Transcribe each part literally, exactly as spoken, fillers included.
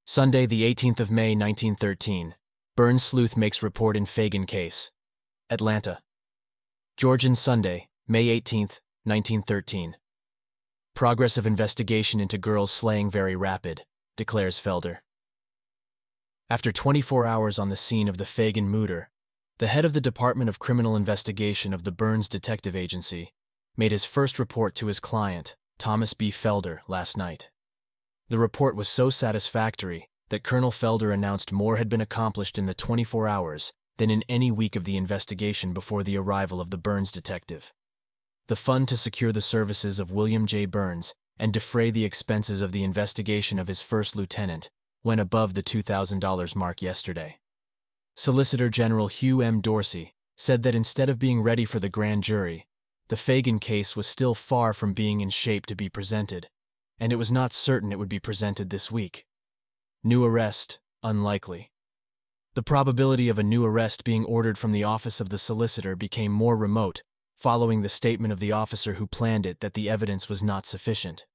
Sunday, the eighteenth of May, nineteen thirteen. Burns sleuth makes report in Fagan case. Atlanta. Georgian Sunday, May eighteenth, nineteen thirteen. Progress of investigation into girls slaying very rapid, declares Felder. After twenty-four hours on the scene of the Fagan murder, the head of the Department of Criminal Investigation of the Burns Detective Agency made his first report to his client, Thomas B. Felder, last night. The report was so satisfactory that Colonel Felder announced more had been accomplished in the twenty-four hours than in any week of the investigation before the arrival of the Burns detective. The fund to secure the services of William J. Burns and defray the expenses of the investigation of his first lieutenant went above the two thousand dollars mark yesterday. Solicitor General Hugh M. Dorsey said that instead of being ready for the grand jury, the Fagan case was still far from being in shape to be presented, and it was not certain it would be presented this week. New arrest, unlikely. The probability of a new arrest being ordered from the office of the solicitor became more remote following the statement of the officer who planned it that the evidence was not sufficient.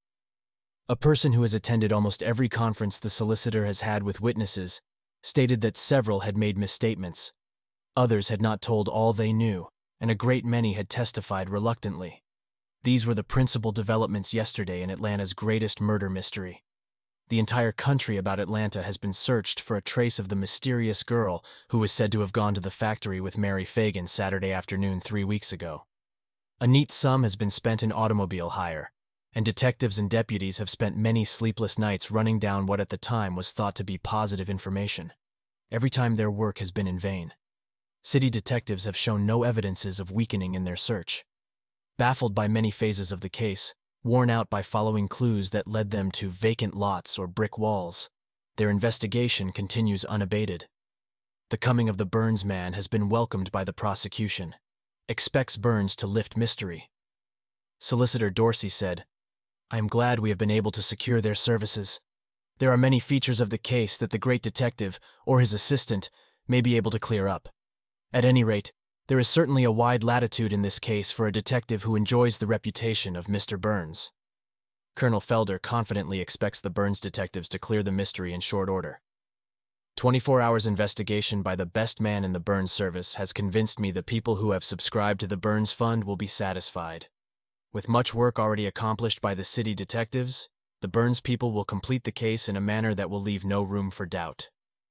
A person who has attended almost every conference the solicitor has had with witnesses stated that several had made misstatements. Others had not told all they knew, and a great many had testified reluctantly. These were the principal developments yesterday in Atlanta's greatest murder mystery. The entire country about Atlanta has been searched for a trace of the mysterious girl who was said to have gone to the factory with Mary Fagan Saturday afternoon three weeks ago. A neat sum has been spent in automobile hire, and detectives and deputies have spent many sleepless nights running down what at the time was thought to be positive information. Every time their work has been in vain. City detectives have shown no evidences of weakening in their search. Baffled by many phases of the case, worn out by following clues that led them to vacant lots or brick walls, their investigation continues unabated. The coming of the Burns man has been welcomed by the prosecution. Expects Burns to lift mystery. Solicitor Dorsey said, "I am glad we have been able to secure their services. There are many features of the case that the great detective, or his assistant, may be able to clear up. At any rate, there is certainly a wide latitude in this case for a detective who enjoys the reputation of Mister Burns." Colonel Felder confidently expects the Burns detectives to clear the mystery in short order. twenty-four hours investigation by the best man in the Burns service has convinced me the people who have subscribed to the Burns Fund will be satisfied. With much work already accomplished by the city detectives, the Burns people will complete the case in a manner that will leave no room for doubt.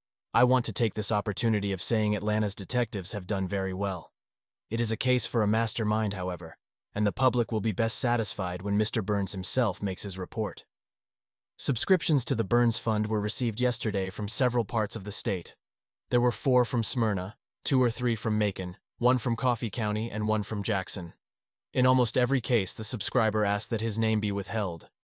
I want to take this opportunity of saying Atlanta's detectives have done very well. It is a case for a mastermind, however, and the public will be best satisfied when Mister Burns himself makes his report. Subscriptions to the Burns Fund were received yesterday from several parts of the state. There were four from Smyrna, two or three from Macon, one from Coffee County, and one from Jackson. In almost every case, the subscriber asked that his name be withheld,